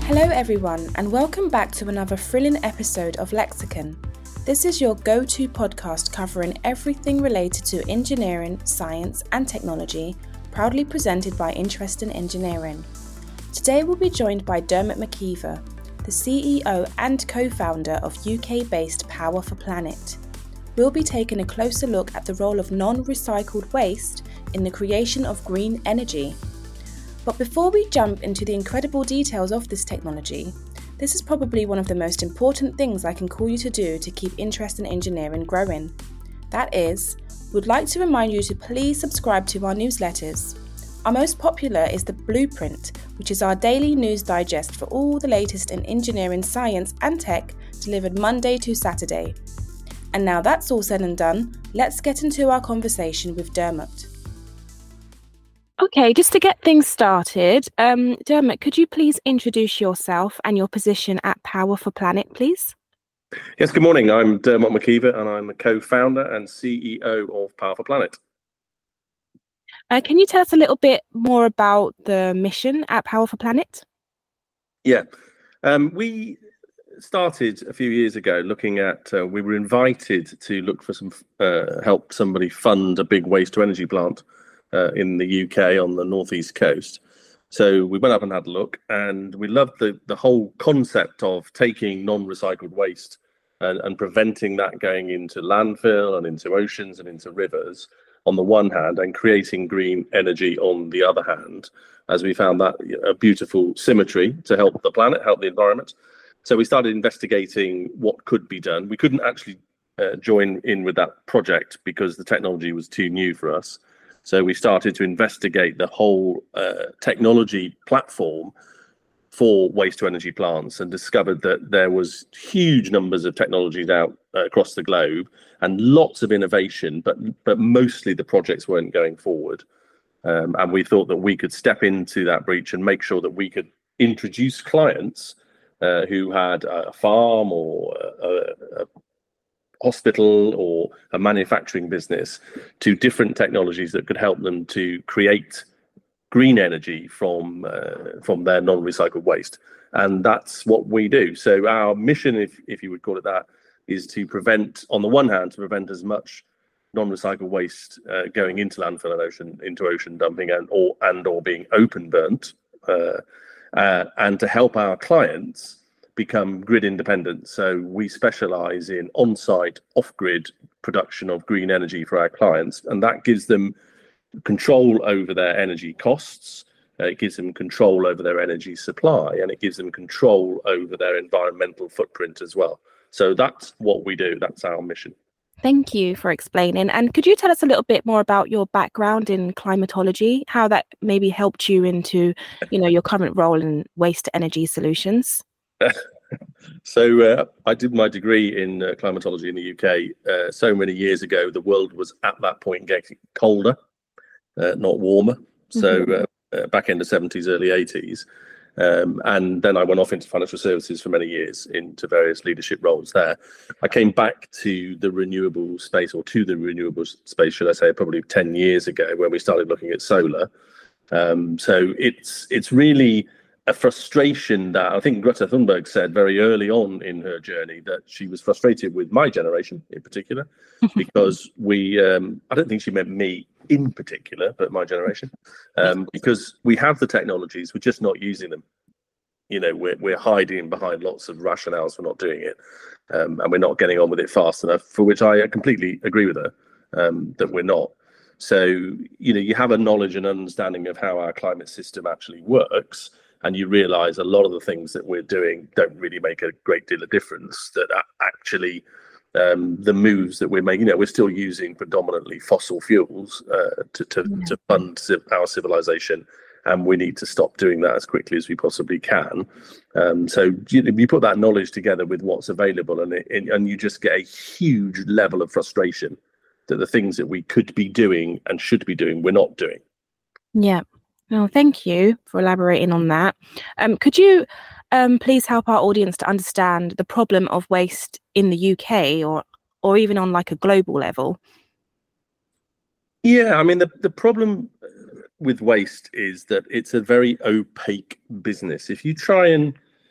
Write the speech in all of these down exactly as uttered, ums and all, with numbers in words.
Hello everyone, and welcome back to another thrilling episode of Lexicon. This is your go-to podcast covering everything related to engineering, science and technology, proudly presented by Interest in Engineering. Today we'll be joined by Dermot McKeever, the C E O and co-founder of U K-based Power for Planet. We'll be taking a closer look at the role of non-recycled waste in the creation of green energy. But before we jump into the incredible details of this technology, this is probably one of the most important things I can call you to do to keep Interest in Engineering growing. That is, we'd like to remind you to please subscribe to our newsletters. Our most popular is the Blueprint, which is our daily news digest for all the latest in engineering, science and tech, delivered Monday to Saturday. And now that's all said and done, let's get into our conversation with Dermot. Okay, just to get things started, um, Dermot, could you please introduce yourself and your position at Power for Planet, please? Yes, good morning. I'm Dermot McKeever and I'm the co-founder and C E O of Power for Planet. Uh, can you tell us a little bit more about the mission at Power for Planet? Yeah, um, we started a few years ago looking at, uh, we were invited to look for some, uh, help somebody fund a big waste to energy plant uh, in the U K on the northeast coast. So we went up and had a look, and we loved the, the whole concept of taking non-recycled waste and, and preventing that going into landfill and into oceans and into rivers on the one hand, and creating green energy on the other hand, as we found that a beautiful symmetry to help the planet, help the environment. So we started investigating what could be done. We couldn't actually uh, join in with that project because the technology was too new for us. So we started to investigate the whole uh, technology platform for waste to energy plants and discovered that there was huge numbers of technologies out uh, across the globe and lots of innovation, but but mostly the projects weren't going forward. Um, and we thought that we could step into that breach and make sure that we could introduce clients uh, who had a farm or a, a hospital or a manufacturing business to different technologies that could help them to create green energy from uh, from their non-recycled waste. And that's what we do. So our mission, if if you would call it that, is to prevent, on the one hand, to prevent as much non-recycled waste uh, going into landfill and ocean, into ocean dumping and or and or being open burnt, uh, uh, and to help our clients become grid independent. So we specialize in on-site, off-grid production of green energy for our clients, and that gives them control over their energy costs, uh, it gives them control over their energy supply, and it gives them control over their environmental footprint as well. So that's what we do. That's our mission. Thank you for explaining. And could you tell us a little bit more about your background in climatology, how that maybe helped you into, you know, your current role in waste to energy solutions? So uh, I did my degree in uh, climatology in the U K uh, so many years ago. The world was at that point getting colder, uh, not warmer. So uh, uh, back in the seventies, early eighties. Um, and then I went off into financial services for many years into various leadership roles there. I came back to the renewable space, or to the renewable space, should I say, probably ten years ago when we started looking at solar. Um, so it's it's really a frustration that I think Greta Thunberg said very early on in her journey, that she was frustrated with my generation in particular, because we, um, I don't think she meant me in particular, but my generation, um, because we have the technologies, we're just not using them. You know, we're, we're hiding behind lots of rationales for not doing it, um, and we're not getting on with it fast enough, for which I completely agree with her, um, that we're not. So, you know, you have a knowledge and understanding of how our climate system actually works, and you realize a lot of the things that we're doing don't really make a great deal of difference, that actually um, the moves that we're making, you know, we're still using predominantly fossil fuels uh, to, to, yeah. to fund civ- our civilization, and we need to stop doing that as quickly as we possibly can. Um, so you, you put that knowledge together with what's available, and, it, and you just get a huge level of frustration that the things that we could be doing and should be doing, we're not doing. Yeah. No, thank you for elaborating on that. Um, could you um, please help our audience to understand the problem of waste in the U K, or or even on like a global level? Yeah, I mean, the, the problem with waste is that it's a very opaque business. If you try and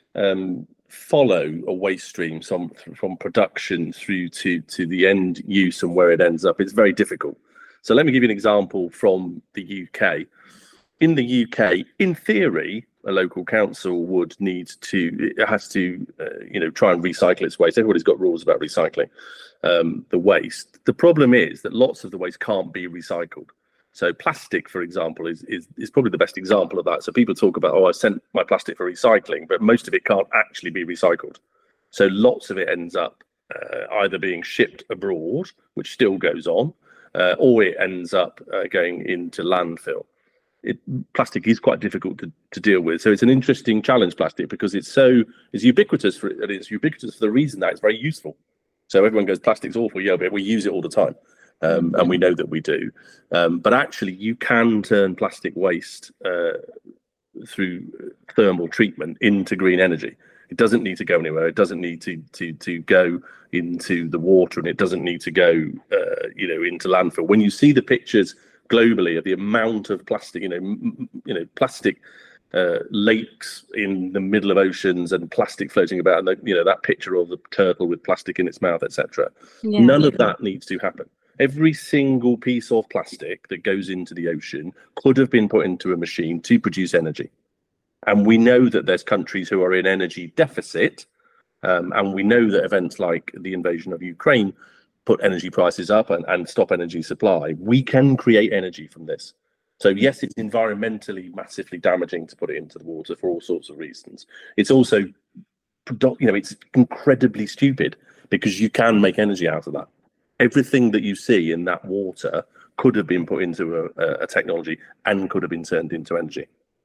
um, follow a waste stream from, from production through to, to the end use and where it ends up. It's very difficult. So let me give you an example from the U K. In the U K, in theory, a local council would need to, it has to, uh, you know, try and recycle its waste. Everybody's got rules about recycling um, the waste. The problem is that lots of the waste can't be recycled. So plastic, for example, is, is, is probably the best example of that. So people talk about, oh, I sent my plastic for recycling, but most of it can't actually be recycled. So lots of it ends up uh, either being shipped abroad, which still goes on, uh, or it ends up uh, going into landfill. It, plastic is quite difficult to, to deal with, so it's an interesting challenge, plastic, because it's so it's ubiquitous for and it's ubiquitous for the reason that it's very useful. So everyone goes, plastic's awful, yeah, but we use it all the time, um, and we know that we do. Um, but actually, you can turn plastic waste uh, through thermal treatment into green energy. It doesn't need to go anywhere. It doesn't need to to to go into the water, and it doesn't need to go, uh, you know, into landfill. When you see the pictures globally of the amount of plastic, you know, m- you know, plastic uh, lakes in the middle of oceans and plastic floating about, and the, you know, that picture of the turtle with plastic in its mouth, et cetera. Yeah. None of that needs to happen. Every single piece of plastic that goes into the ocean could have been put into a machine to produce energy. And we know that there's countries who are in energy deficit, um, and we know that events like the invasion of Ukraine put energy prices up and, and stop energy supply. We can create energy from this. So yes, it's environmentally massively damaging to put it into the water for all sorts of reasons. It's also, you know, it's incredibly stupid because you can make energy out of that. Everything that you see in that water could have been put into a, a technology and could have been turned into energy.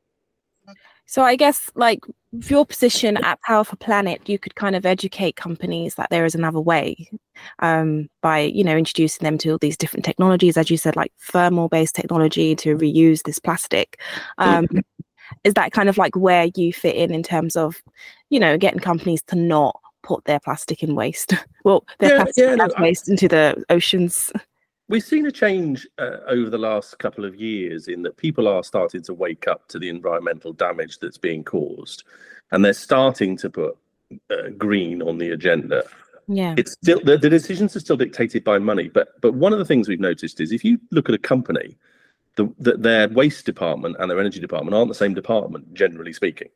So I guess, like, with your position at Power for Planet, you could kind of educate companies that there is another way um, by, you know, introducing them to all these different technologies, as you said, like thermal-based technology to reuse this plastic. Um, mm-hmm. Is that kind of like where you fit in in terms of, you know, getting companies to not put their plastic in waste? Well, their yeah, plastic yeah, no, waste I... into the oceans. We've seen a change uh, over the last couple of years in that people are starting to wake up to the environmental damage that's being caused, and they're starting to put uh, green on the agenda. Yeah, it's still the, the decisions are still dictated by money, but but one of the things we've noticed is if you look at a company, the, the, their waste department and their energy department aren't the same department, generally speaking.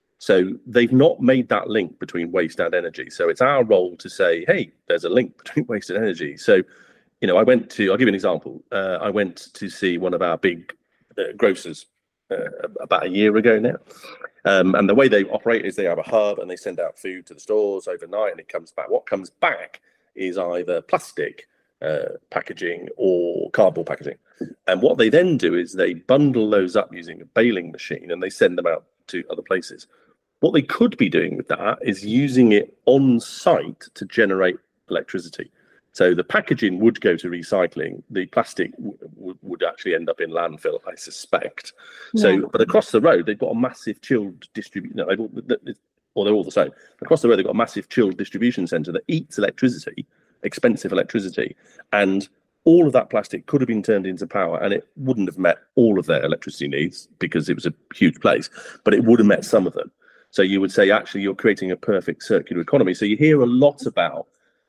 So they've not made that link between waste and energy. So it's our role to say, hey, there's a link between waste and energy. So, you know, I went to, I'll give you an example. Uh, I went to see one of our big uh, grocers uh, about a year ago now. Um, and the way they operate is they have a hub and they send out food to the stores overnight and it comes back. What comes back is either plastic uh, packaging or cardboard packaging. And what they then do is they bundle those up using a baling machine and they send them out to other places. What they could be doing with that is using it on site to generate electricity. So the packaging would go to recycling. The plastic w- w- would actually end up in landfill, I suspect. Yeah. So, but across the road, they've got a massive chilled distribution. No, all, or they're all the same. Across the road, they've got a massive chilled distribution centre that eats electricity, expensive electricity, and all of that plastic could have been turned into power, and it wouldn't have met all of their electricity needs because it was a huge place, but it would have met some of them. So you would say, actually, you're creating a perfect circular economy. So you hear a lot about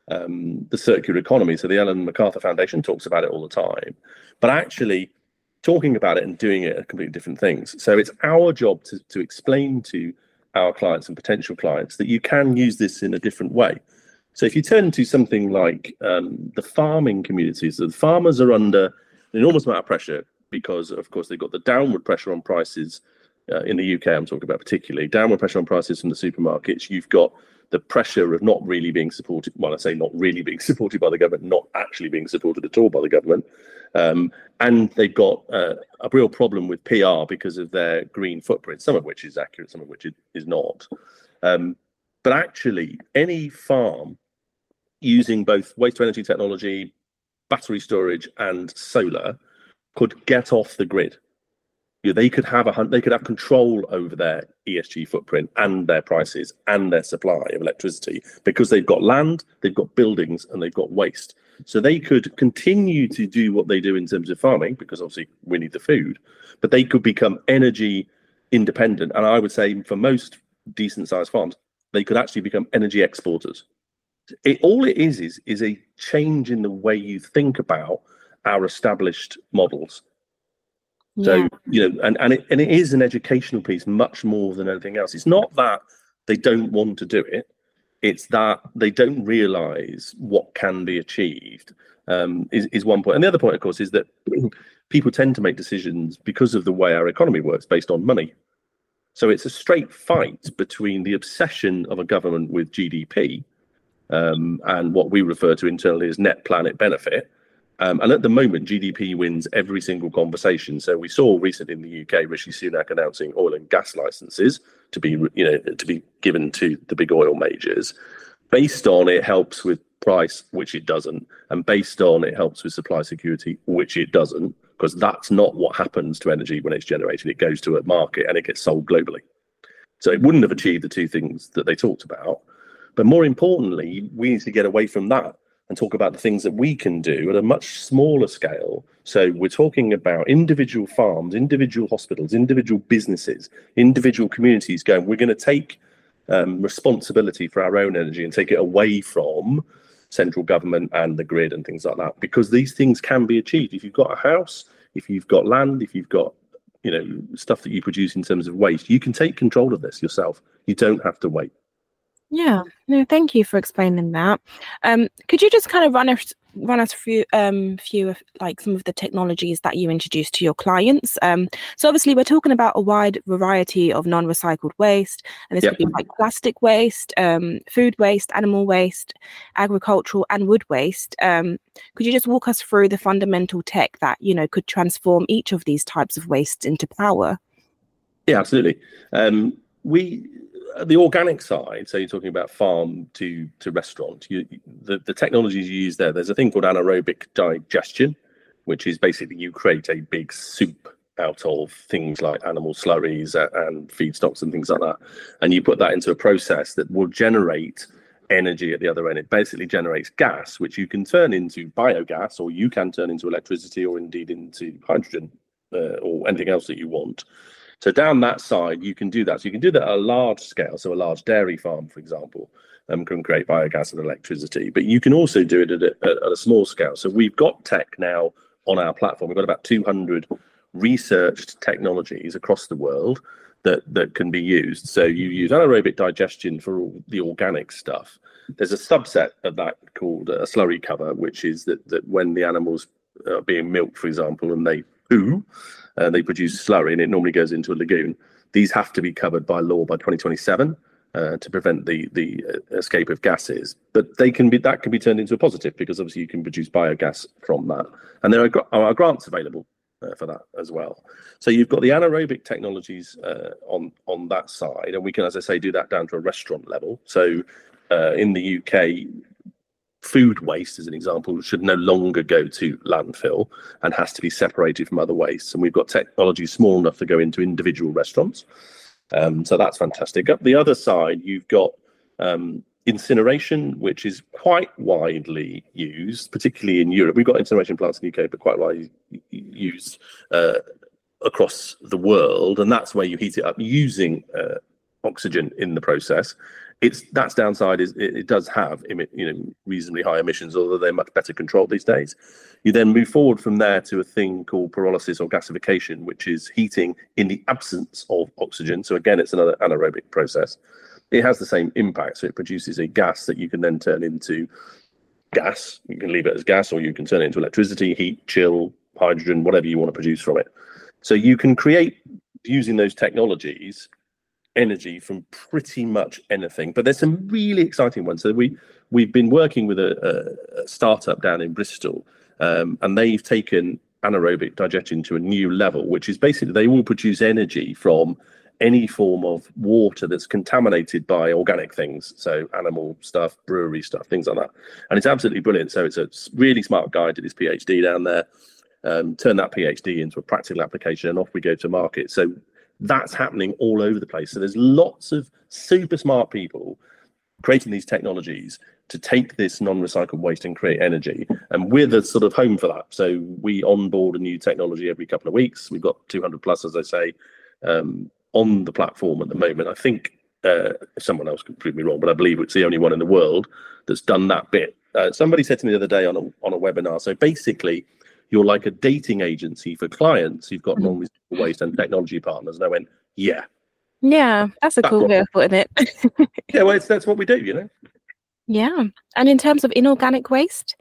um, the circular economy. So the Ellen MacArthur Foundation talks about it all the time. But actually, talking about it and doing it are completely different things. So it's our job to, to explain to our clients and potential clients that you can use this in a different way. So if you turn to something like um, the farming communities, the farmers are under an enormous amount of pressure because, of course, they've got the downward pressure on prices. Uh, in the U K, I'm talking about particularly, downward pressure on prices from the supermarkets. You've got the pressure of not really being supported. Well, I say not really being supported by the government, not actually being supported at all by the government. Um, and they've got uh, a real problem with P R because of their green footprint, some of which is accurate, some of which is not. Um, but actually, any farm using both waste to energy technology, battery storage, and solar could get off the grid. You know, they could have a they could have control over their E S G footprint and their prices and their supply of electricity because they've got land, they've got buildings, and they've got waste. So they could continue to do what they do in terms of farming because obviously we need the food, but they could become energy independent. And I would say for most decent sized farms, they could actually become energy exporters. It, all it is is is a change in the way you think about our established models. Yeah. So, you know, and, and, it, and it is an educational piece much more than anything else. It's not that they don't want to do it. It's that they don't realise what can be achieved, um, is, is one point. And the other point, of course, is that people tend to make decisions because of the way our economy works based on money. So it's a straight fight between the obsession of a government with G D P um, and what we refer to internally as net planet benefit. Um, and at the moment, G D P wins every single conversation. So we saw recently in the U K, Rishi Sunak announcing oil and gas licenses to be, you know, to be given to the big oil majors, based on it helps with price, which it doesn't, and based on it helps with supply security, which it doesn't, because that's not what happens to energy when it's generated. It goes to a market and it gets sold globally. So it wouldn't have achieved the two things that they talked about. But more importantly, we need to get away from that and talk about the things that we can do at a much smaller scale. So we're talking about individual farms, individual hospitals, individual businesses, individual communities going, we're going to take um, responsibility for our own energy and take it away from central government and the grid and things like that, because these things can be achieved. If you've got a house, if you've got land, if you've got, you know, stuff that you produce in terms of waste, you can take control of this yourself. You don't have to wait. Yeah, no, thank you for explaining that. Um, could you just kind of run us run us through um few of like some of the technologies that you introduce to your clients? Um, so obviously we're talking about a wide variety of non-recycled waste, and this yep. could be like plastic waste, um, food waste, animal waste, agricultural and wood waste. Um, could you just walk us through the fundamental tech that, you know, could transform each of these types of waste into power? Yeah, absolutely. Um, we. The organic side, so you're talking about farm to to restaurant, you, the, the technologies you use there, there's a thing called anaerobic digestion, which is basically you create a big soup out of things like animal slurries and feedstocks and things like that. And you put that into a process that will generate energy at the other end. It basically generates gas, which you can turn into biogas, or you can turn into electricity, or indeed into hydrogen uh, or anything else that you want. So down that side, you can do that. So you can do that at a large scale. So a large dairy farm, for example, um, can create biogas and electricity. But you can also do it at a, at a small scale. So we've got tech now on our platform. We've got about two hundred researched technologies across the world that, that can be used. So you use anaerobic digestion for all the organic stuff. There's a subset of that called a slurry cover, which is that, that when the animals are being milked, for example, and they poo, Uh, they produce slurry, and it normally goes into a lagoon. These have to be covered by law by twenty twenty-seven uh, to prevent the the escape of gases. But they can be that can be turned into a positive, because obviously you can produce biogas from that, and there are, are grants available uh, for that as well. So you've got the anaerobic technologies uh, on on that side, and we can, as I say, do that down to a restaurant level. So uh, in the U K, food waste, as an example, should no longer go to landfill and has to be separated from other wastes. And we've got technology small enough to go into individual restaurants. Um, so that's fantastic. Up the other side, you've got um, incineration, which is quite widely used, particularly in Europe. We've got incineration plants in the U K, but quite widely used uh, across the world. And that's where you heat it up using uh, oxygen in the process. It's that's downside is it, it does have you know reasonably high emissions, although they're much better controlled these days. You then move forward from there to a thing called pyrolysis or gasification, which is heating in the absence of oxygen. So again, it's another anaerobic process. It has the same impact, so it produces a gas that you can then turn into gas. You can leave it as gas, or you can turn it into electricity, heat, chill, hydrogen, whatever you want to produce from it. So you can create, using those technologies, energy from pretty much anything. But there's some really exciting ones. So we we've been working with a, a, a startup down in Bristol, um, and they've taken anaerobic digestion to a new level, which is basically they will produce energy from any form of water that's contaminated by organic things, so animal stuff, brewery stuff, things like that. And it's absolutely brilliant. So it's a really smart guy, did his PhD down there, um, turn that PhD into a practical application, and off we go to market. So that's happening all over the place. So there's lots of super smart people creating these technologies to take this non-recycled waste and create energy. And we're the sort of home for that. So we onboard a new technology every couple of weeks. We've got two hundred plus, as I say, um, on the platform at the moment. I think Uh, someone else could prove me wrong, but I believe it's the only one in the world that's done that bit. Uh, somebody said to me the other day on a on a webinar. So basically, you're like a dating agency for clients. You've got Mhm. non-recyclable waste and technology partners. And I went, yeah, Yeah, that's a that's cool what, way of putting it. yeah, well, it's, that's what we do, you know. Yeah. And in terms of inorganic waste?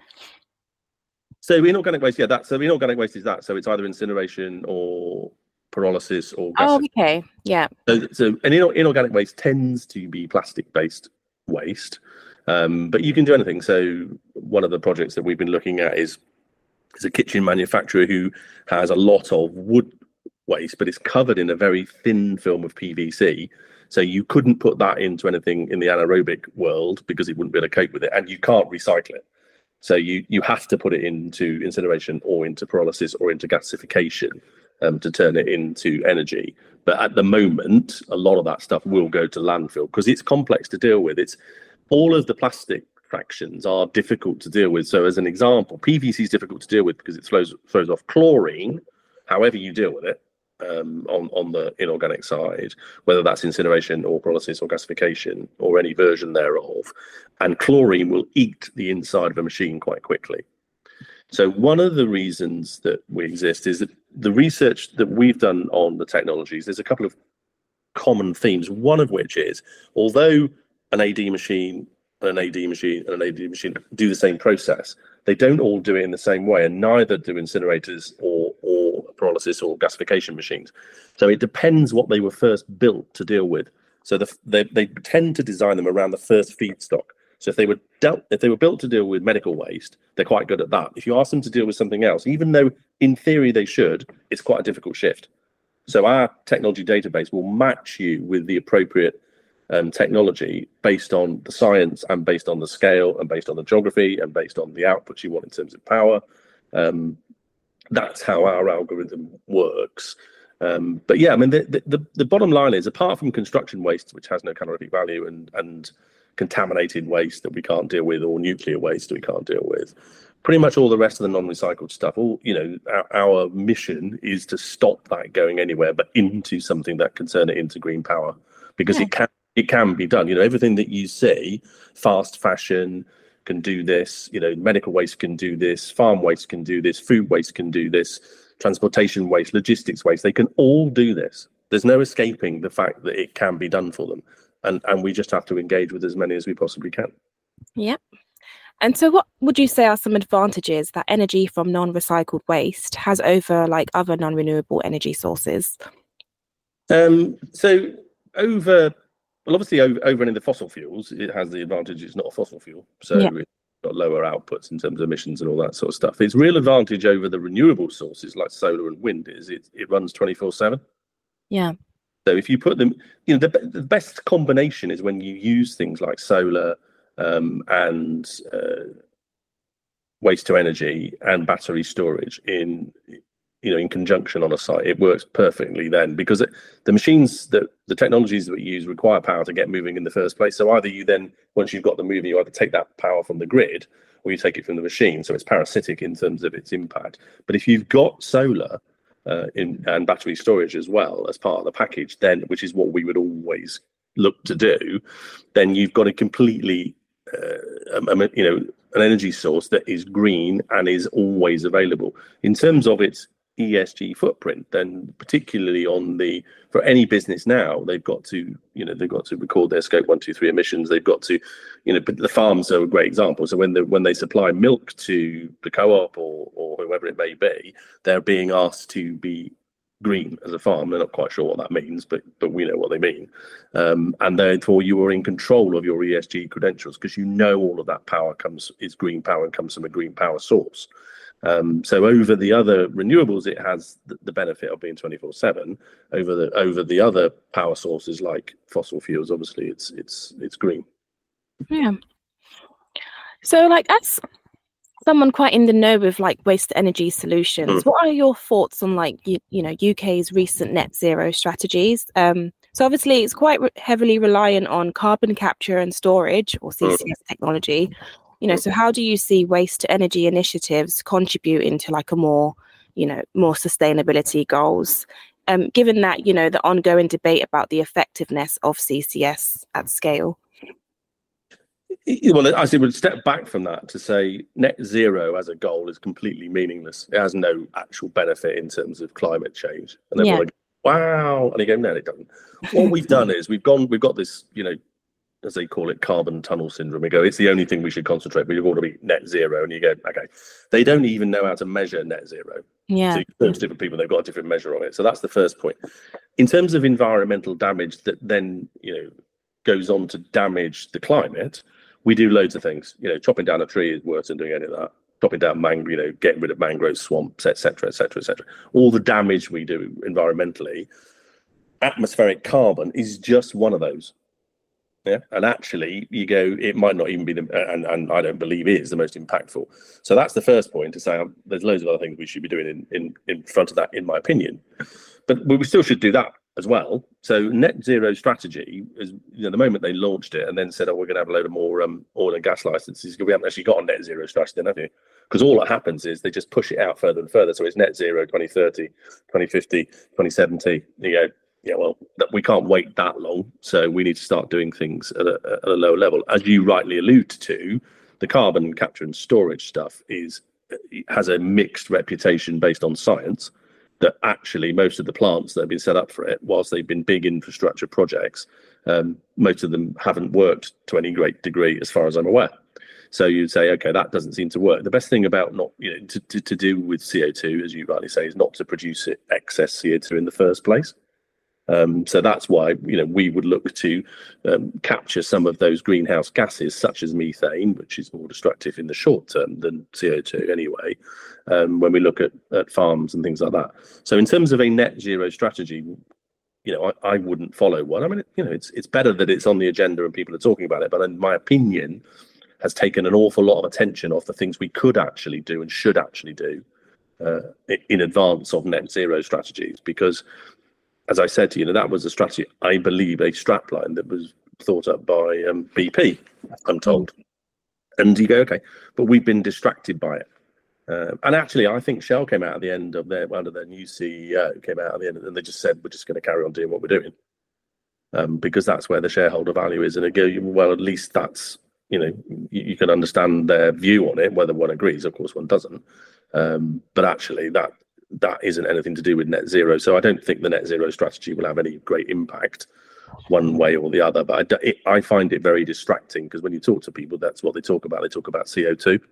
So inorganic waste, yeah, that so inorganic waste is that. So it's either incineration or pyrolysis or gas. Oh, okay. Yeah. So, so an inor- inorganic waste tends to be plastic-based waste, um, but you can do anything. So one of the projects that we've been looking at is is a kitchen manufacturer who has a lot of wood waste, but it's covered in a very thin film of P V C. So you couldn't put that into anything in the anaerobic world because it wouldn't be able to cope with it, and you can't recycle it. So you you have to put it into incineration or into pyrolysis or into gasification um, to turn it into energy. But at the moment, a lot of that stuff will go to landfill because it's complex to deal with. It's all of the plastic fractions are difficult to deal with. So as an example, P V C is difficult to deal with because it flows flows off chlorine, however you deal with it. Um, on, on the inorganic side, whether that's incineration or pyrolysis or gasification or any version thereof, and chlorine will eat the inside of a machine quite quickly. So one of the reasons that we exist is that the research that we've done on the technologies, there's a couple of common themes, one of which is, although an A D machine, an A D machine and an A D machine do the same process, they don't all do it in the same way, and neither do incinerators or, or pyrolysis or gasification machines. So it depends what they were first built to deal with. So the, they, they tend to design them around the first feedstock. So if they were dealt, if they were built to deal with medical waste, they're quite good at that. If you ask them to deal with something else, even though in theory they should, it's quite a difficult shift. So our technology database will match you with the appropriate um, technology based on the science and based on the scale and based on the geography and based on the outputs you want in terms of power. Um, that's how our algorithm works. Um, but yeah, I mean, the, the, the bottom line is, apart from construction waste, which has no calorific value, and, and contaminated waste that we can't deal with, or nuclear waste that we can't deal with, pretty much all the rest of the non-recycled stuff, all, you know, our, our mission is to stop that going anywhere but into something that can turn it into green power, because yeah. it can it can be done. You know, everything that you see, fast fashion can do this, you know, medical waste can do this, farm waste can do this, food waste can do this, transportation waste, logistics waste, they can all do this. There's no escaping the fact that it can be done for them. And and we just have to engage with as many as we possibly can. Yep. And so what would you say are some advantages that energy from non-recycled waste has over like other non-renewable energy sources? Um, so over, well, obviously over, over any of the fossil fuels, it has the advantage it's not a fossil fuel. So yeah. It's got lower outputs in terms of emissions and all that sort of stuff. Its real advantage over the renewable sources like solar and wind is it, it runs twenty-four seven. Yeah. So if you put them, you know, the, the best combination is when you use things like solar um, and uh, waste to energy and battery storage in, you know, in conjunction on a site. It works perfectly then, because it, the machines that the technologies that we use require power to get moving in the first place. So either you then, once you've got them moving, you either take that power from the grid or you take it from the machine. So it's parasitic in terms of its impact. But if you've got solar, Uh, in and battery storage as well as part of the package, then, which is what we would always look to do, then you've got a completely uh, um, you know, an energy source that is green and is always available. In terms of its E S G footprint, then particularly on the, for any business now, they've got to, you know, they've got to record their scope one, two, three emissions. They've got to, you know, but the farms are a great example. So when they when they supply milk to the co-op or or whoever it may be, they're being asked to be green as a farm. They're not quite sure what that means, but but we know what they mean. Um, and therefore you are in control of your E S G credentials because you know all of that power comes is green power and comes from a green power source. Um, so over the other renewables, it has the, the benefit of being twenty-four seven. Over the over the other power sources like fossil fuels, obviously it's it's it's green. Yeah. So, like, as someone quite in the know with like waste to energy solutions, mm. what are your thoughts on like you, you know U K's recent net zero strategies? Um, so obviously it's quite re- heavily reliant on carbon capture and storage, or C C S mm. technology. You know, so how do you see waste to energy initiatives contributing to like a more, you know, more sustainability goals? um, given that, you know, the ongoing debate about the effectiveness of C C S at scale? Well, I would step back from that to say net zero as a goal is completely meaningless. It has no actual benefit in terms of climate change. And then Yeah. like, wow, and you go, no, it doesn't. What we've done is we've gone, we've got this, you know, as they call it, carbon tunnel syndrome. We go, it's the only thing we should concentrate. We've got to be net zero, and you go, okay. They don't even know how to measure net zero. Yeah. So you talk to different people, they've got a different measure on it. So that's the first point. In terms of environmental damage that then, you know, goes on to damage the climate, we do loads of things. You know, chopping down a tree is worse than doing any of that. Chopping down mangrove, you know, getting rid of mangrove swamps, et cetera, et cetera, et cetera. All the damage we do environmentally, atmospheric carbon is just one of those. Yeah, and actually, you go, it might not even be the, and, and I don't believe it is the most impactful. So that's the first point to say um, there's loads of other things we should be doing in, in, in front of that, in my opinion. But we still should do that as well. So net zero strategy is, you know, the moment they launched it and then said, oh, we're going to have a load of more um, oil and gas licenses, we haven't actually got a net zero strategy then, have you? Because all that happens is they just push it out further and further. So it's net zero twenty thirty, twenty fifty, twenty seventy. You go, yeah, well, we can't wait that long. So we need to start doing things at a, at a lower level. As you rightly allude to, the carbon capture and storage stuff is has a mixed reputation based on science. That actually most of the plants that have been set up for it, whilst they've been big infrastructure projects, um, most of them haven't worked to any great degree as far as I'm aware. So you'd say, okay, that doesn't seem to work. The best thing about not, you know, to, to, to do with C O two, as you rightly say, is not to produce it excess C O two in the first place. Um, so that's why, you know, we would look to um, capture some of those greenhouse gases, such as methane, which is more destructive in the short term than C O two anyway, um, when we look at, at farms and things like that. So in terms of a net zero strategy, you know, I, I wouldn't follow one. I mean, you know, it's it's better that it's on the agenda and people are talking about it, but in my opinion, has taken an awful lot of attention off the things we could actually do and should actually do uh, in advance of net zero strategies, because as I said to you, you know, that was a strategy, I believe, a strapline that was thought up by um, B P, I'm told. And you go, okay, but we've been distracted by it. Uh, and actually, I think Shell came out at the end of their, under their new C E O, came out at the end, and they just said, we're just going to carry on doing what we're doing. Um, because that's where the shareholder value is. And again, well, at least that's, you know, you, you can understand their view on it, whether one agrees, of course one doesn't. Um, but actually, that that isn't anything to do with net zero. So I don't think the net zero strategy will have any great impact one way or the other. But I, it, I find it very distracting, because when you talk to people, that's what they talk about. They talk about C O two.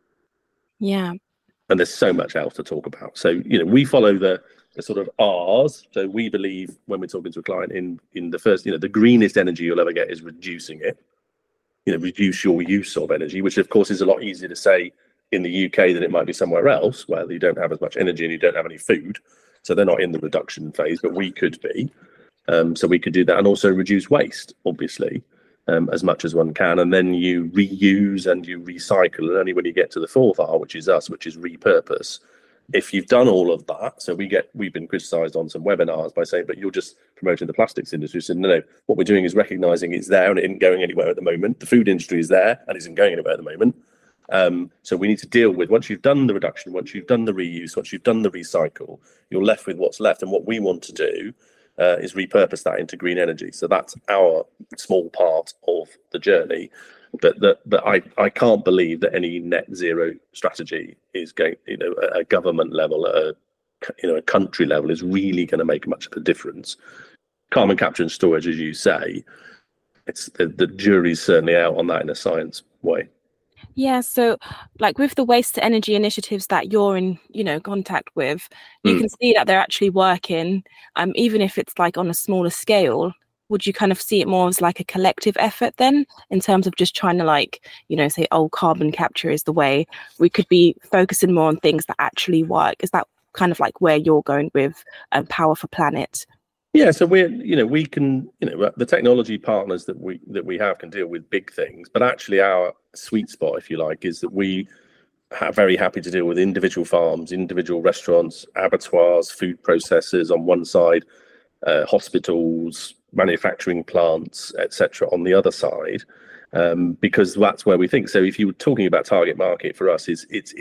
Yeah. And there's so much else to talk about. So, you know, we follow the, the sort of R's. So we believe when we're talking to a client in, in the first, you know, the greenest energy you'll ever get is reducing it. You know, reduce your use of energy, which of course is a lot easier to say in the U K than it might be somewhere else, where you don't have as much energy and you don't have any food. So they're not in the reduction phase, but we could be. Um, so we could do that, and also reduce waste, obviously, um, as much as one can. And then you reuse and you recycle. And only when you get to the fourth R, which is us, which is repurpose. If you've done all of that, so we get, we've been criticised on some webinars by saying, but you're just promoting the plastics industry. So no, no, what we're doing is recognising it's there and it isn't going anywhere at the moment. The food industry is there and isn't going anywhere at the moment. Um, so we need to deal with, once you've done the reduction, once you've done the reuse, once you've done the recycle, you're left with what's left. And what we want to do uh, is repurpose that into green energy. So that's our small part of the journey. But that, but I, I can't believe that any net zero strategy is going, you know, at a government level, at a, you know, a country level, is really going to make much of a difference. Carbon capture and storage, as you say, it's the, the jury's certainly out on that in a science way. Yeah, so like with the waste to energy initiatives that you're in, you know, contact with, you mm. can see that they're actually working, um, even if it's like on a smaller scale. Would you kind of see it more as like a collective effort then, in terms of just trying to, like, you know, say, oh, carbon capture is the way? We could be focusing more on things that actually work. Is that kind of like where you're going with um, Power for Planet? Yeah, so we're, you know, we can, you know, the technology partners that we that we have can deal with big things, but actually our sweet spot, if you like, is that we are very happy to deal with individual farms, individual restaurants, abattoirs, food processors on one side, uh, hospitals, manufacturing plants, et cetera, on the other side, um, because that's where we think. So if you were talking about target market for us, is it's it's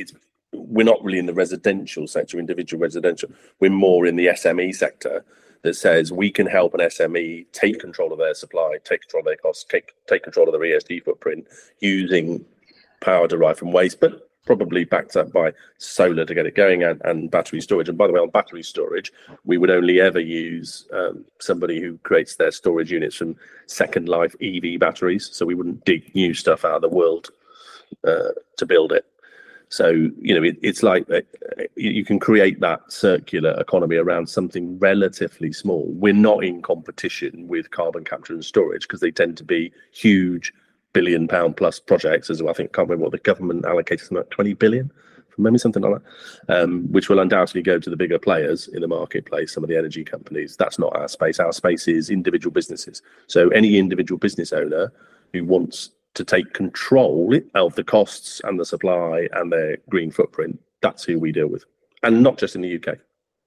we're not really in the residential sector, individual residential. We're more in the S M E sector that says we can help an S M E take control of their supply, take control of their costs, take, take control of their E S G footprint using power derived from waste, but probably backed up by solar to get it going, and, and battery storage. And by the way, on battery storage, we would only ever use um, somebody who creates their storage units from second life E V batteries. So we wouldn't dig new stuff out of the world uh, to build it. So, you know, it, it's like uh, you can create that circular economy around something relatively small. We're not in competition with carbon capture and storage because they tend to be huge billion pound plus projects, as well. I think, I can't remember what the government allocated, something like twenty billion from memory, something like that, um, which will undoubtedly go to the bigger players in the marketplace, some of the energy companies. That's not our space. Our space is individual businesses. So any individual business owner who wants to take control of the costs and the supply and their green footprint, that's who we deal with, and not just in the U K.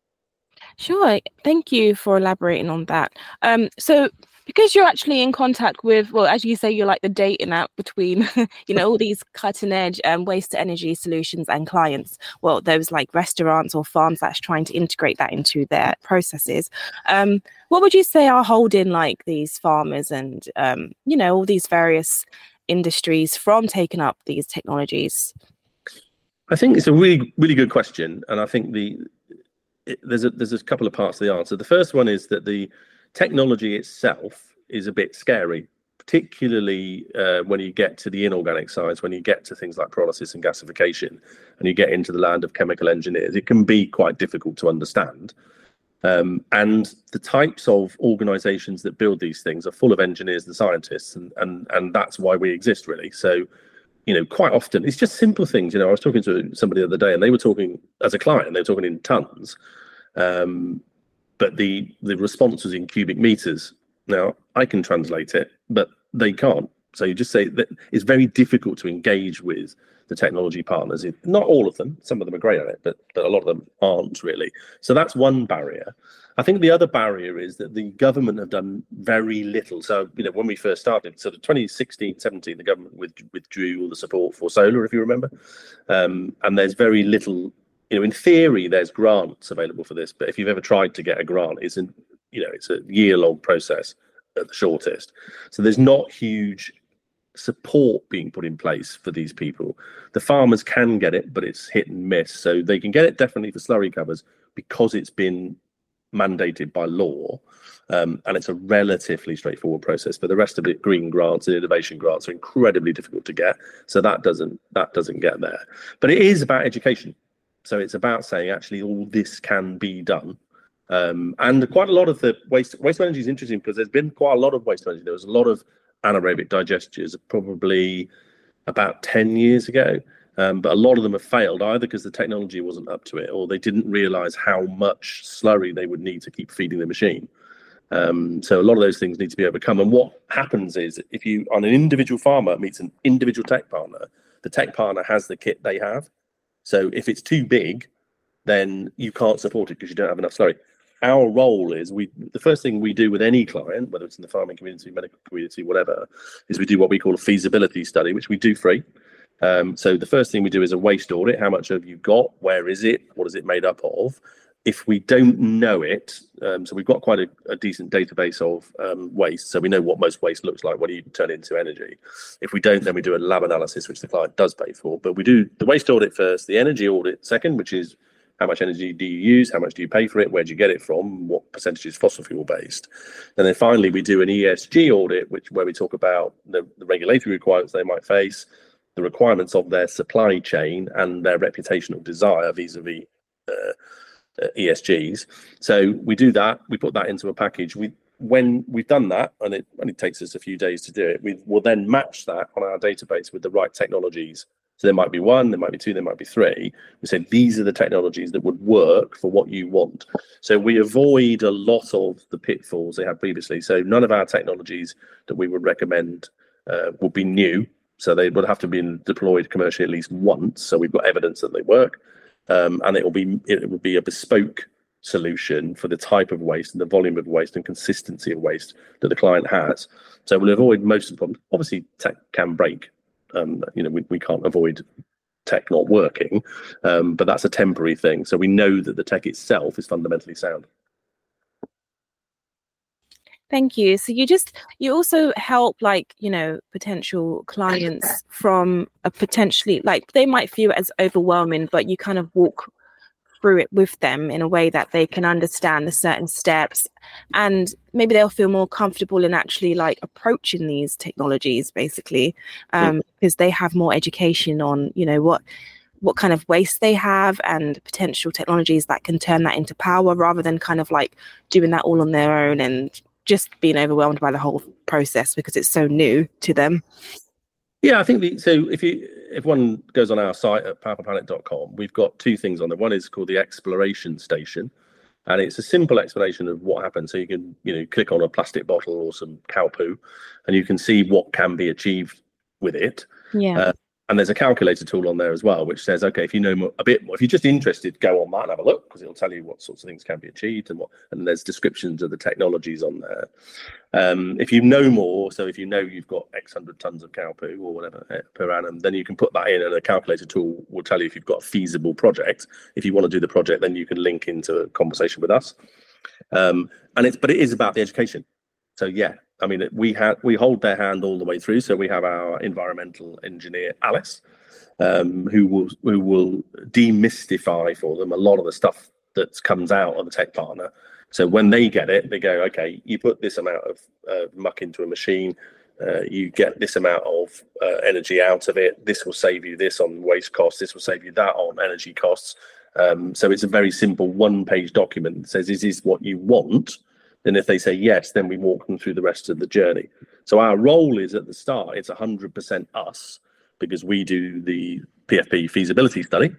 Sure, thank you for elaborating on that. Um, so because you're actually in contact with, well, as you say, you're like the dating app between, you know, all these cutting edge um, waste to energy solutions and clients. Well, those like restaurants or farms that's trying to integrate that into their processes. Um, what would you say are holding like these farmers and, um, you know, all these various industries from taking up these technologies? I think it's a really, really good question. And I think the it, there's a there's a couple of parts of the answer. The first one is that the technology itself is a bit scary, particularly uh, when you get to the inorganic sides, when you get to things like pyrolysis and gasification, and you get into the land of chemical engineers. It can be quite difficult to understand. Um, and the types of organizations that build these things are full of engineers and scientists, and, and, and that's why we exist, really. So, you know, quite often it's just simple things. You know, I was talking to somebody the other day, and they were talking, as a client, they were talking in tons. Um, but the the response was in cubic meters. Now, I can translate it, but they can't. So you just say that it's very difficult to engage with the technology partners. Not all of them, some of them are great at it, but, but a lot of them aren't really. So that's one barrier. I think the other barrier is that the government have done very little. So, you know, when we first started, sort of twenty sixteen, seventeen, the government withdrew all the support for solar, if you remember. Um, and there's very little. You know, in theory, there's grants available for this, but if you've ever tried to get a grant, it's an, you know, it's a year-long process at the shortest. So there's not huge support being put in place for these people. The farmers can get it, but it's hit and miss. So they can get it definitely for slurry covers because it's been mandated by law, um, and it's a relatively straightforward process. But the rest of it, green grants and innovation grants, are incredibly difficult to get. So that doesn't that doesn't get there. But it is about education. So it's about saying, actually, all this can be done. Um, and quite a lot of the waste waste to energy is interesting because there's been quite a lot of waste to energy. There was a lot of anaerobic digesters probably about ten years ago. Um, but a lot of them have failed either because the technology wasn't up to it, or they didn't realize how much slurry they would need to keep feeding the machine. Um, so a lot of those things need to be overcome. And what happens is, if you, on an individual farmer meets an individual tech partner, the tech partner has the kit they have. So if it's too big, then you can't support it because you don't have enough slurry. Our role is, we the first thing we do with any client, whether it's in the farming community, medical community, whatever, is we do what we call a feasibility study, which we do free. Um, so the first thing we do is a waste audit. How much have you got? Where is it? What is it made up of? If we don't know it, um, so we've got quite a, a decent database of um, waste, so we know what most waste looks like when you turn it into energy. If we don't, then we do a lab analysis, which the client does pay for. But we do the waste audit first, the energy audit second, which is how much energy do you use, how much do you pay for it, where do you get it from, what percentage is fossil fuel based. And then finally, we do an E S G audit, which where we talk about the, the regulatory requirements they might face, the requirements of their supply chain, and their reputational desire vis-a-vis uh, Uh, E S Gs. So we do that, we put that into a package. We when we've done that, and it only takes us a few days to do it, we will then match that on our database with the right technologies. So there might be one, there might be two, there might be three. We say these are the technologies that would work for what you want. So we avoid a lot of the pitfalls they had previously. So none of our technologies that we would recommend uh, would be new. So they would have to be deployed commercially at least once. So we've got evidence that they work. Um, and it will be it will be a bespoke solution for the type of waste and the volume of waste and consistency of waste that the client has. So we'll avoid most of the problems. Obviously, tech can break. Um, you know, we, we can't avoid tech not working, um, but that's a temporary thing. So we know that the tech itself is fundamentally sound. Thank you. So you just, you also help like, you know, potential clients from a potentially, like they might feel it as overwhelming, but you kind of walk through it with them in a way that they can understand the certain steps, and maybe they'll feel more comfortable in actually like approaching these technologies basically, um, because they have more education on, you know, what what kind of waste they have and potential technologies that can turn that into power, rather than kind of like doing that all on their own and just being overwhelmed by the whole process because it's so new to them. Yeah, I think the, so. If you if one goes on our site at power for planet dot com, we've got two things on there. One is called the Exploration Station, and it's a simple explanation of what happens. So you can you know click on a plastic bottle or some cow poo, and you can see what can be achieved with it. Yeah. Uh, And there's a calculator tool on there as well, which says, okay, if you know more, a bit more, if you're just interested, go on that and have a look, because it'll tell you what sorts of things can be achieved and what. And there's descriptions of the technologies on there. Um, if you know more, so if you know you've got X hundred tons of cow poo or whatever per annum, then you can put that in, and a calculator tool will tell you if you've got a feasible project. If you want to do the project, then you can link into a conversation with us. Um, and it's, but it is about the education. So yeah. I mean, we have we hold their hand all the way through. So we have our environmental engineer Alice, um, who will who will demystify for them a lot of the stuff that comes out of the tech partner. So when they get it, they go, okay, you put this amount of uh, muck into a machine, uh, you get this amount of uh, energy out of it. This will save you this on waste costs. This will save you that on energy costs. Um, so it's a very simple one-page document that says, is this what you want? And if they say yes, then we walk them through the rest of the journey. So our role is at the start, it's one hundred percent us, because we do the P F P feasibility study.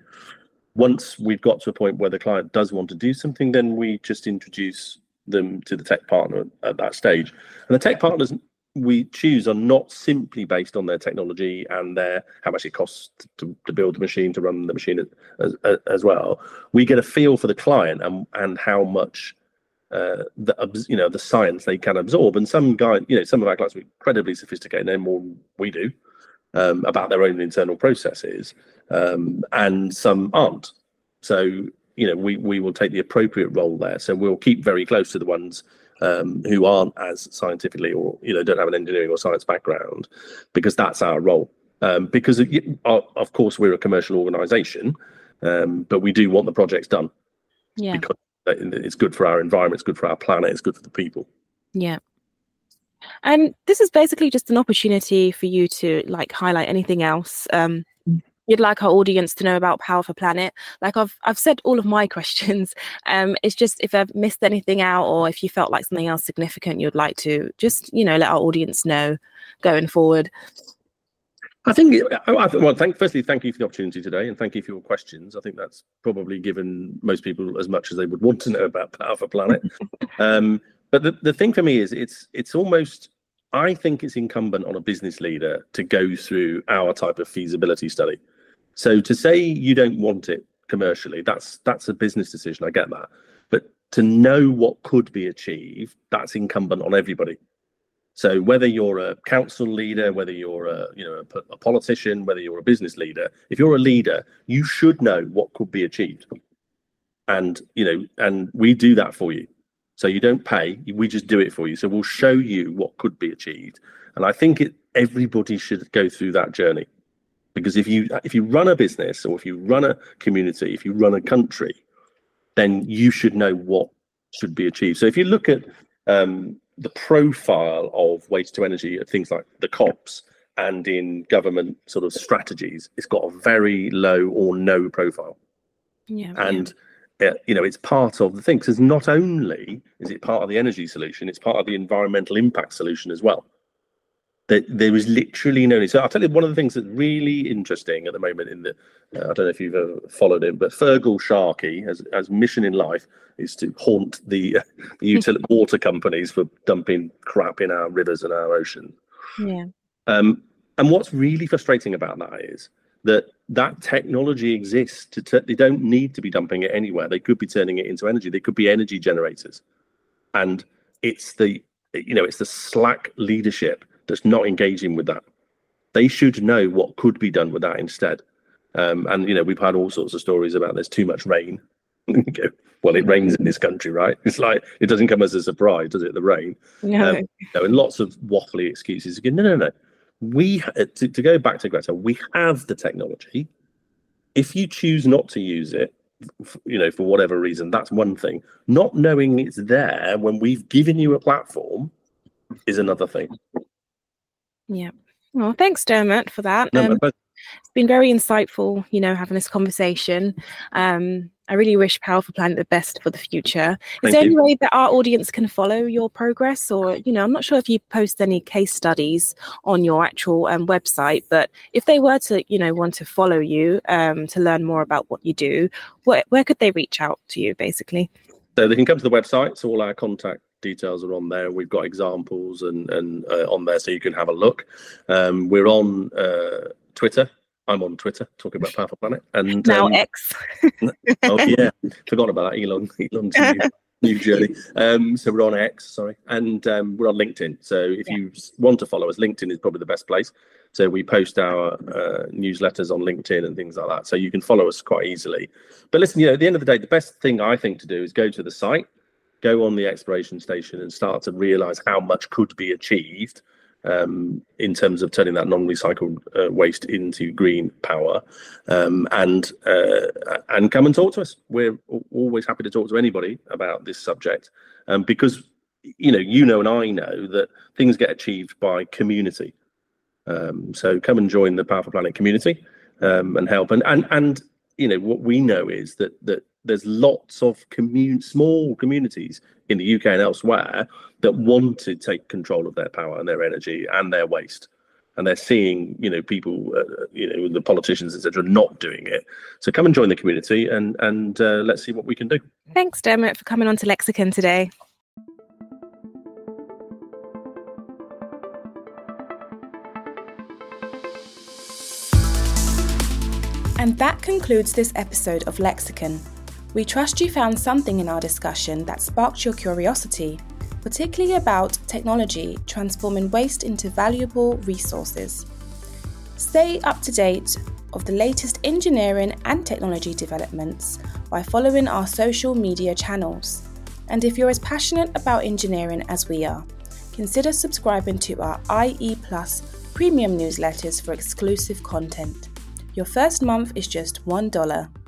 Once we've got to a point where the client does want to do something, then we just introduce them to the tech partner at that stage. And the tech partners we choose are not simply based on their technology and their how much it costs to, to build the machine, to run the machine as, as, as well. We get a feel for the client and, and how much Uh, the you know the science they can absorb. And some guy, you know, some of our clients are incredibly sophisticated, they're more than we do um, about their own internal processes, um, and some aren't. So you know, we we will take the appropriate role there. So we'll keep very close to the ones um, who aren't as scientifically, or you know, don't have an engineering or science background, because that's our role. Um, because of, of course we're a commercial organisation, um, but we do want the projects done. Yeah. Because it's good for our environment, it's good for our planet, it's good for the people. Yeah. And this is basically just an opportunity for you to like highlight anything else um, you'd like our audience to know about Power for Planet. Like I've I've said all of my questions. Um, it's just if I've missed anything out, or if you felt like something else significant you'd like to just, you know, let our audience know going forward. I think, I, well, thank, firstly, thank you for the opportunity today, and thank you for your questions. I think that's probably given most people as much as they would want to know about Power for Planet. um, but the, the thing for me is it's it's almost, I think it's incumbent on a business leader to go through our type of feasibility study. So to say you don't want it commercially, that's that's a business decision, I get that. But to know what could be achieved, that's incumbent on everybody. So whether you're a council leader, whether you're a you know a, a politician, whether you're a business leader, if you're a leader, you should know what could be achieved. And you know, and we do that for you. So you don't pay, we just do it for you. So we'll show you what could be achieved. And I think it everybody should go through that journey. Because if you if you run a business, or if you run a community, if you run a country, then you should know what should be achieved. So if you look at um, the profile of waste to energy at things like the COPs and in government sort of strategies, it's got a very low or no profile. Yeah. And yeah. uh, you know, it's part of the thing, because not only is it part of the energy solution, it's part of the environmental impact solution as well. There, there is literally no need. So I'll tell you one of the things that's really interesting at the moment in the, uh, I don't know if you've ever followed him, but Fergal Sharkey has, has mission in life is to haunt the, uh, the utility water companies for dumping crap in our rivers and our ocean. Yeah. Um, and what's really frustrating about that is that that technology exists. To t- they don't need to be dumping it anywhere. They could be turning it into energy. They could be energy generators. And it's the, you know, it's the slack leadership that's not engaging with that. They should know what could be done with that instead. Um, and, you know, we've had all sorts of stories about there's too much rain. Well, it rains in this country, right? It's like, it doesn't come as a surprise, does it, the rain? No. Um, you know, and lots of waffly excuses. Again, no, no, no. We, to, to go back to Greta, we have the technology. If you choose not to use it, you know, for whatever reason, that's one thing. Not knowing it's there when we've given you a platform is another thing. Yeah. Well, thanks, Dermot, for that. No, um, but it's been very insightful, you know, having this conversation. Um, I really wish Powerful Planet the best for the future. Is Thank there any you. way that our audience can follow your progress? Or, you know, I'm not sure if you post any case studies on your actual um, website, but if they were to, you know, want to follow you um, to learn more about what you do, where, where could they reach out to you, basically? So they can come to the website. So all our contact details are on there. We've got examples and, and uh, on there so you can have a look. Um, we're on uh, Twitter. I'm on Twitter talking about Powerful Planet. And Now um, X. oh yeah, forgot about that. Elon, Elon's new, new journey. Um, so we're on X, sorry, and um, we're on LinkedIn. So if yeah. you want to follow us, LinkedIn is probably the best place. So we post our uh, newsletters on LinkedIn and things like that. So you can follow us quite easily. But listen, you know, at the end of the day, the best thing I think to do is go to the site, go on the exploration station, and start to realise how much could be achieved. Um, in terms of turning that non-recycled uh, waste into green power, um, and uh, and come and talk to us. We're always happy to talk to anybody about this subject, um, because you know, you know, and I know that things get achieved by community. Um, so come and join the Powerful Planet community um, and help. And and and you know, what we know is that that there's lots of commun- small communities in the U K and elsewhere that want to take control of their power and their energy and their waste. And they're seeing, you know, people, uh, you know, the politicians, et cetera, not doing it. So come and join the community and, and uh, let's see what we can do. Thanks, Dermot, for coming on to Lexicon today. And that concludes this episode of Lexicon. We trust you found something in our discussion that sparked your curiosity, particularly about technology transforming waste into valuable resources. Stay up to date of the latest engineering and technology developments by following our social media channels. And if you're as passionate about engineering as we are, consider subscribing to our I E Plus premium newsletters for exclusive content. Your first month is just one dollar.